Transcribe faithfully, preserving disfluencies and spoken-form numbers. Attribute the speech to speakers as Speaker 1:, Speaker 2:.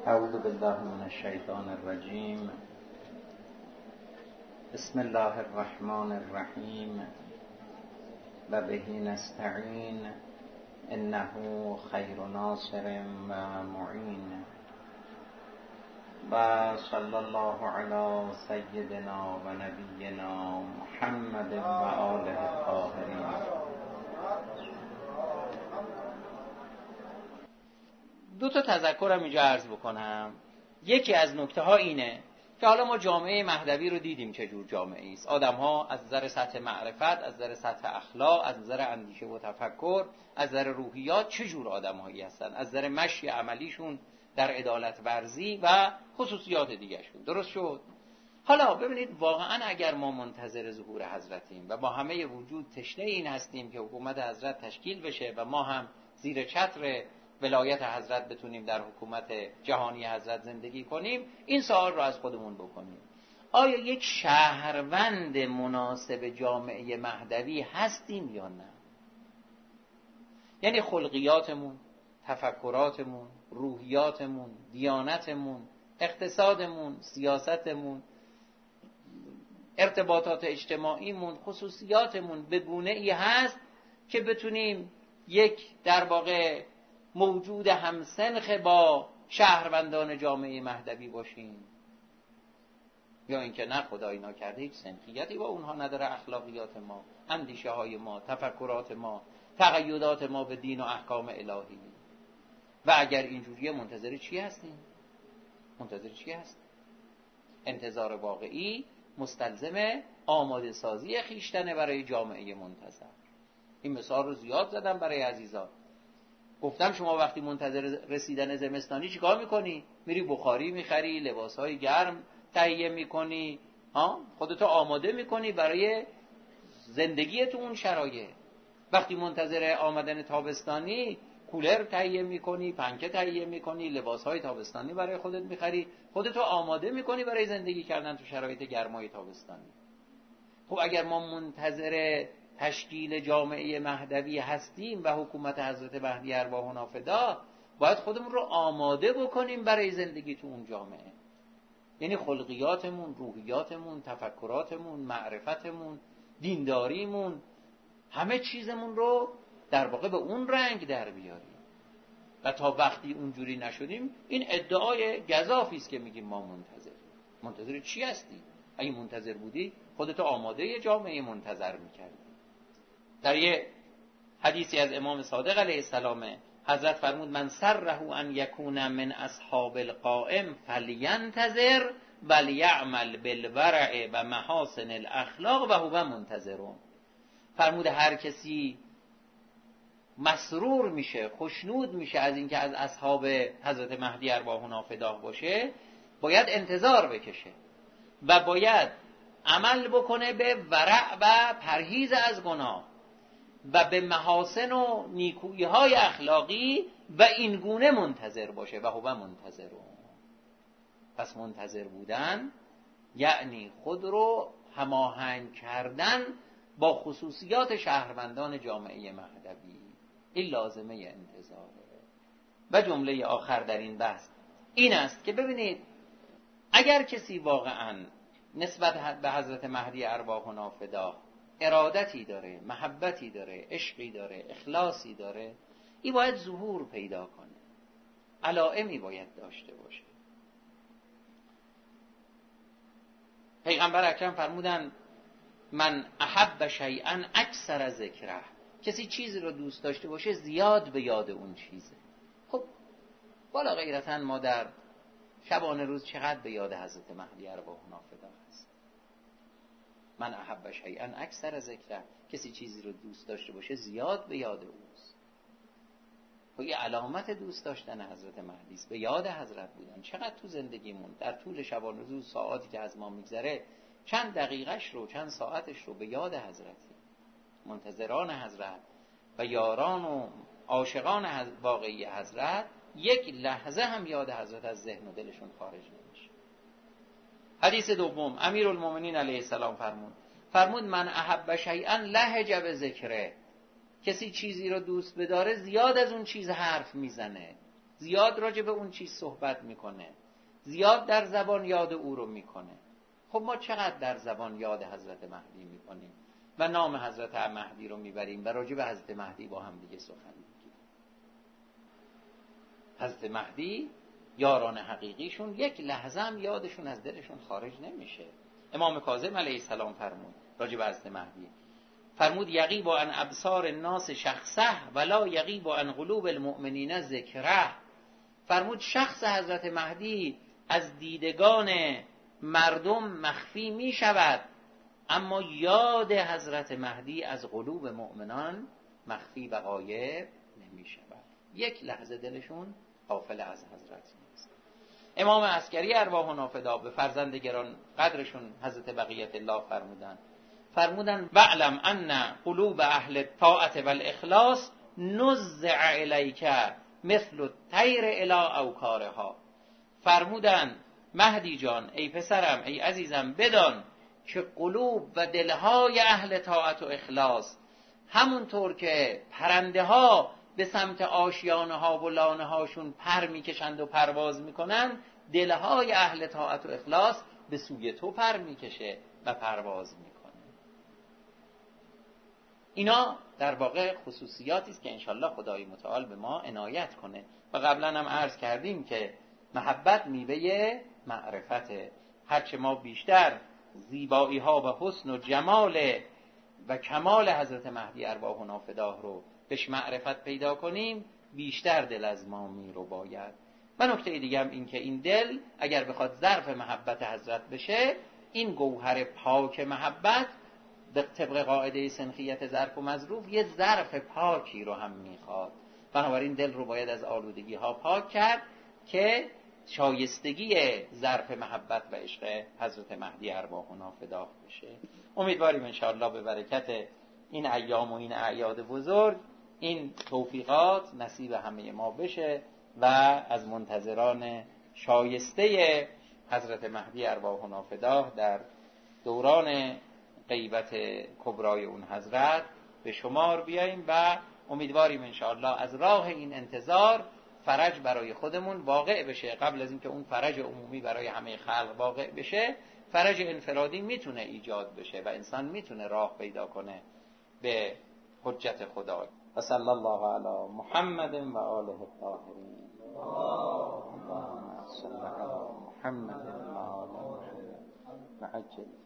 Speaker 1: اعوذ بالله من الشیطان الرجیم. بسم الله الرحمن الرحیم و به نستعین انه خیر ناصر و معین. و صلی الله علی سیدنا و نبینا محمد و آله الطاهرین. دو تا تذکرم اینجا عرض بکنم. یکی از نکته ها اینه که حالا ما جامعه مهدوی رو دیدیم چه جور جامعه است. آدم ها از نظر سطح معرفت، از نظر سطح اخلاق، از نظر اندیشه و تفکر، از نظر روحیات چه جور آدم هایی هستن، از نظر مشی عملیشون در عدالت ورزی و خصوصیات دیگرشون. درست شد؟ حالا ببینید واقعا اگر ما منتظر ظهور حضرتیم و با همه وجود تشنه این هستیم که حکومت حضرت تشکیل بشه و ما هم زیر چتر ولایت حضرت بتونیم در حکومت جهانی حضرت زندگی کنیم، این سوال رو از خودمون بکنیم: آیا یک شهروند مناسب جامعه مهدوی هستیم یا نه؟ یعنی خلقیاتمون، تفکراتمون، روحیاتمون، دیانتمون، اقتصادمون، سیاستمون، ارتباطات اجتماعیمون، خصوصیاتمون به گونه ای هست که بتونیم یک در واقع موجود همسنخ با شهروندان جامعه مهدوی باشیم، یا اینکه نه خدایی ناکرده هیچ سنخیتی با اونها نداره. اخلاقیات ما، اندیشه های ما، تفکرات ما، تقیدات ما به دین و احکام الهی. و اگر اینجوریه منتظر چی هستیم؟ منتظر چی هستیم؟ انتظار واقعی مستلزم آماده سازی خیشتن برای جامعه منتظر. این مثال رو زیاد زدم برای عزیزان. گفتم شما وقتی منتظر رسیدن زمستانی چیکار میکنی؟ میری بخاری میخری، لباسهای گرم تهیه میکنی، ها؟ خودتو آماده میکنی برای زندگی تو اون شرایط. وقتی منتظر آمدن تابستانی کولر تهیه میکنی، پنکه تهیه میکنی، لباسهای تابستانی برای خودت میخری، خودتو آماده میکنی برای زندگی کردن تو شرایط گرمای تابستانی. خب اگر ما منتظر تشکیل جامعه مهدوی هستیم و حکومت حضرت مهدی ارواح نافدا، باید خودمون رو آماده بکنیم برای زندگی تو اون جامعه. یعنی خلقیاتمون، روحیاتمون، تفکراتمون، معرفتمون، دینداریمون، همه چیزمون رو در واقع به اون رنگ در بیاریم. و تا وقتی اونجوری نشدیم، این ادعای گزافی است که میگیم ما منتظریم. منتظر چی هستی؟ اگه منتظر بودی خودتو آماده جامعه منتظر میکردی. در یه حدیثی از امام صادق علیه السلام حضرت فرمود: من سره ان یکون من اصحاب القائم فلینتظر ولیعمل بالورع و محاسن الاخلاق و هو منتظرون. فرمود هر کسی مسرور میشه، خوشنود میشه از اینکه از اصحاب حضرت مهدی ارواح نافداه باشه، باید انتظار بکشه و باید عمل بکنه به ورع و پرهیز از گناه و به محاسن و نیکویی های اخلاقی و این گونه منتظر باشه و هو منتظرون. پس منتظر بودن یعنی خود رو هماهنگ کردن با خصوصیات شهروندان جامعه مهدوی. این لازمه انتظاره. و جمله آخر در این بحث این است که ببینید اگر کسی واقعا نسبت به حضرت مهدی ارواح نافدا ارادتی داره، محبتی داره، عشقی داره، اخلاصی داره، این باید ظهور پیدا کنه، علائمی باید داشته باشه. پیغمبر اکرم فرمودن: من احب شیئا اکثر ذکره. کسی چیزی رو دوست داشته باشه زیاد به یاد اون چیزه. خب والا غیرتا ما در شبانه روز چقدر به یاد حضرت مهدی ارواح نافدا هست. من احب شیئا اکثر ذکره. کسی چیزی رو دوست داشته باشه زیاد به یاد اوست. خب یه علامت دوست داشتن حضرت مهدی است، به یاد حضرت بودن. چقدر تو زندگیمون در طول شبانه روز ساعاتی که از ما میگذره چند دقیقش رو، چند ساعتش رو به یاد حضرتی، منتظران حضرت و یاران و عاشقان واقعی حضرت، یک لحظه هم یاد حضرت از ذهن و دلشون خارج نمیشه. حدیث دوم امیرالمومنین علیه السلام فرمود فرمود من احب شیئا لهج بذکره. کسی چیزی رو دوست بداره زیاد از اون چیز حرف میزنه، زیاد راجع به اون چیز صحبت میکنه، زیاد در زبان یاد او رو میکنه. خب ما چقدر در زبان یاد حضرت مهدی میکنیم و نام حضرت مهدی رو میبریم و راجع به حضرت مهدی با هم دیگه سخن میگیم. حضرت مهدی یاران حقیقیشون یک لحظه هم یادشون از دلشون خارج نمیشه. امام کاظم علیه السلام فرمود راجع به حضرت مهدی، فرمود یغیب عن ابصار الناس شخصه ولا یغیب عن قلوب المؤمنین ذکره. فرمود شخص حضرت مهدی از دیدگان مردم مخفی می شود، اما یاد حضرت مهدی از قلوب مؤمنان مخفی و غایب نمی شود. یک لحظه دلشون غافل از حضرت نیست. امام عسکری ارواحنا فدا به فرزند گران قدرشون حضرت بقیت الله فرمودن فرمودن وعلم ان قلوب اهل الطاعت والاخلاص نزع الیک مثل الطیر الی اوکارها. فرمودن مهدی جان، ای پسرم، ای عزیزم، بدان که قلوب و دلهای اهل طاعت و اخلاص همونطور که پرنده ها به سمت آشیانه ها و لانه هاشون پر میکشند و پرواز میکنند، دلهای اهل طاعت و اخلاص به سوی تو پر میکشه و پرواز میکنه. اینا در واقع خصوصیاتی است که انشالله خدای متعال به ما عنایت کنه. و قبلا هم عرض کردیم که محبت میوه معرفته. هرچه ما بیشتر زیبایی ها و حسن و جمال و کمال حضرت مهدی ارواحنا فداه رو بهش معرفت پیدا کنیم، بیشتر دل از ما می رو باید. و نکته دیگه هم این که این دل اگر بخواد ظرف محبت حضرت بشه، این گوهر پاک محبت به طبق قاعده سنخیت ظرف و مظروف یه ظرف پاکی رو هم میخواد. بنابراین دل رو باید از آلودگی ها پاک کرد که شایستگی ظرف محبت و عشق حضرت مهدی ارواحنا فداه بشه. امیدواریم انشاءالله به برکت این ایام و این اعیاد بزرگ این توفیقات نصیب همه ما بشه و از منتظران شایسته حضرت مهدی ارواحنا فداه در دوران غیبت کبرای اون حضرت به شمار بیاییم و امیدواریم انشاءالله از راه این انتظار فرج برای خودمون واقع بشه. قبل از اینکه اون فرج عمومی برای همه خلق واقع بشه، فرج انفرادی میتونه ایجاد بشه و انسان میتونه راه پیدا کنه به حجت خدا. و صلی الله علی محمد و آله الطاهرین. اللهم صل علی محمد و آله محمد و عجل